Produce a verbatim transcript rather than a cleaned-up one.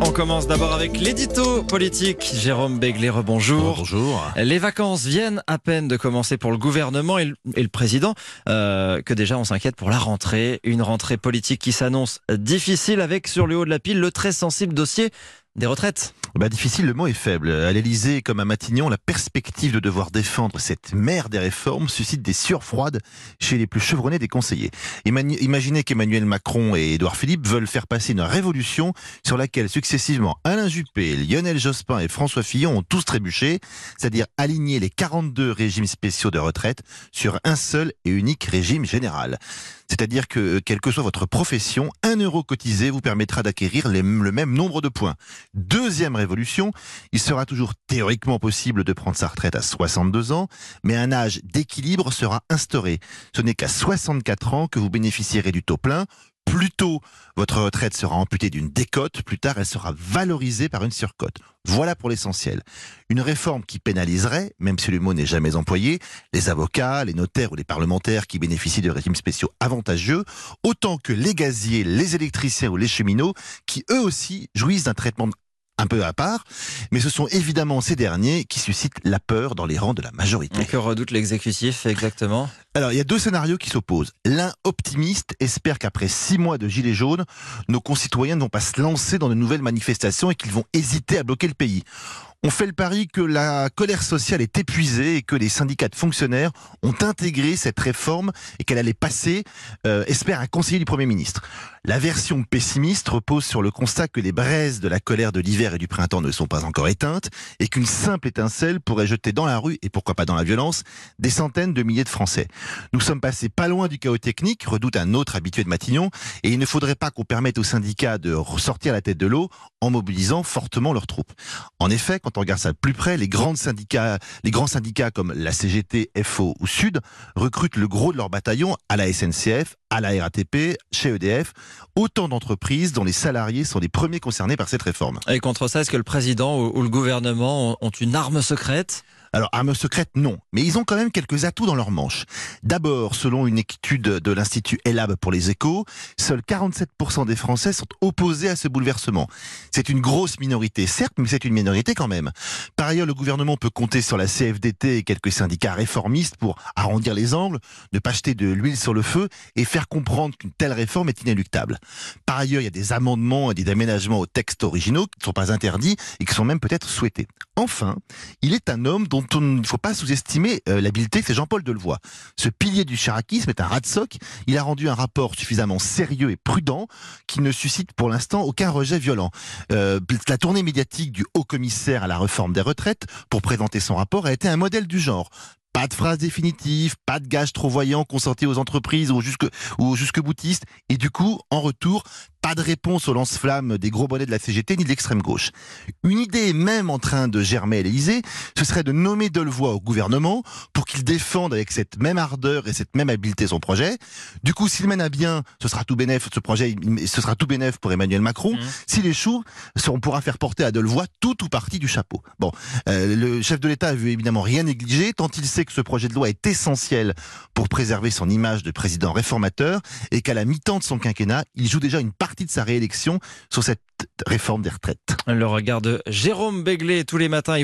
On commence d'abord avec l'édito politique. Jérôme Béglé, rebonjour. Bonjour. Les vacances viennent à peine de commencer pour le gouvernement et le, et le président, euh, que déjà on s'inquiète pour la rentrée. Une rentrée politique qui s'annonce difficile avec sur le haut de la pile le très sensible dossier des retraites. Bah, difficile, le mot est faible. À l'Élysée comme à Matignon, la perspective de devoir défendre cette mère des réformes suscite des sueurs froides chez les plus chevronnés des conseillers. Imaginez qu'Emmanuel Macron et Édouard Philippe veulent faire passer une révolution sur laquelle successivement Alain Juppé, Lionel Jospin et François Fillon ont tous trébuché, c'est-à-dire aligner les quarante-deux régimes spéciaux de retraite sur un seul et unique régime général. C'est-à-dire que, quelle que soit votre profession, un euro cotisé vous permettra d'acquérir les, le même nombre de points. Deuxième révolution, il sera toujours théoriquement possible de prendre sa retraite à soixante-deux ans, mais un âge d'équilibre sera instauré. Ce n'est qu'à soixante-quatre ans que vous bénéficierez du taux plein. Plus tôt, votre retraite sera amputée d'une décote, plus tard elle sera valorisée par une surcote. Voilà pour l'essentiel. Une réforme qui pénaliserait, même si le mot n'est jamais employé, les avocats, les notaires ou les parlementaires qui bénéficient de régimes spéciaux avantageux, autant que les gaziers, les électriciens ou les cheminots qui eux aussi jouissent d'un traitement un peu à part, mais ce sont évidemment ces derniers qui suscitent la peur dans les rangs de la majorité. Et que redoute l'exécutif exactement ? Alors, il y a deux scénarios qui s'opposent. L'un optimiste espère qu'après six mois de gilets jaunes, nos concitoyens ne vont pas se lancer dans de nouvelles manifestations et qu'ils vont hésiter à bloquer le pays. On fait le pari que la colère sociale est épuisée et que les syndicats de fonctionnaires ont intégré cette réforme et qu'elle allait passer, euh, espère un conseiller du Premier ministre. La version pessimiste repose sur le constat que les braises de la colère de l'hiver et du printemps ne sont pas encore éteintes et qu'une simple étincelle pourrait jeter dans la rue, et pourquoi pas dans la violence, des centaines de milliers de Français. Nous sommes passés pas loin du chaos technique, redoute un autre habitué de Matignon, et il ne faudrait pas qu'on permette aux syndicats de ressortir la tête de l'eau en mobilisant fortement leurs troupes. En effet, quand on regarde ça de plus près, les grands syndicats, les grands syndicats comme la C G T, F O ou Sud recrutent le gros de leur bataillon à la S N C F, à la R A T P, chez E D F, autant d'entreprises dont les salariés sont les premiers concernés par cette réforme. Et contre ça, est-ce que le président ou, ou le gouvernement ont une arme secrète ? Alors, arme secrète, non. Mais ils ont quand même quelques atouts dans leur manche. D'abord, selon une étude de l'Institut Ellab pour les Échos, seuls quarante-sept pour cent des Français sont opposés à ce bouleversement. C'est une grosse minorité, certes, mais c'est une minorité quand même. Par ailleurs, le gouvernement peut compter sur la C F D T et quelques syndicats réformistes pour arrondir les angles, ne pas jeter de l'huile sur le feu et faire comprendre qu'une telle réforme est inéluctable. Par ailleurs, il y a des amendements et des aménagements aux textes originaux qui ne sont pas interdits et qui sont même peut-être souhaités. Enfin, il est un homme dont il ne faut pas sous-estimer euh, l'habileté, c'est Jean-Paul Delevoye. Ce pilier du chiraquisme est un rat de soc. Il a rendu un rapport suffisamment sérieux et prudent qui ne suscite pour l'instant aucun rejet violent. Euh, la tournée médiatique du haut-commissaire à la réforme des retraites pour présenter son rapport a été un modèle du genre. Pas de phrase définitive, pas de gages trop voyants consentis aux entreprises ou, jusque, ou aux jusque-boutistes. Et du coup, en retour, pas de réponse aux lance-flammes des gros bonnets de la C G T ni de l'extrême gauche. Une idée même en train de germer à l'Élysée, ce serait de nommer Delevoye au gouvernement pour qu'il défende avec cette même ardeur et cette même habileté son projet. Du coup, s'il mène à bien, ce sera tout bénef, ce projet, ce sera tout bénef pour Emmanuel Macron. Mmh. S'il échoue, on pourra faire porter à Delevoye tout ou partie du chapeau. Bon, euh, le chef de l'État veut évidemment rien négliger, tant il sait que ce projet de loi est essentiel pour préserver son image de président réformateur et qu'à la mi-temps de son quinquennat, il joue déjà une partie de sa réélection sur cette réforme des retraites. Le regard de Jérôme Béglé tous les matins.